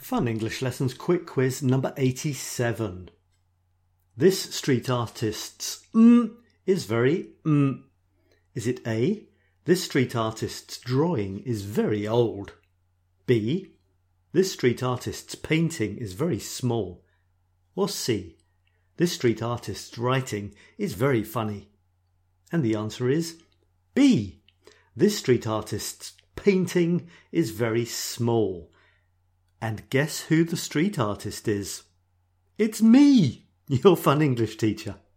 Fun English Lessons Quick Quiz number 87. This street artist's is very Is it A? This street artist's drawing is very old. B? This street artist's painting is very small. Or C? This street artist's writing is very funny. And the answer is B. This street artist's painting is very small. And guess who the street artist is? It's me, your Fun English teacher.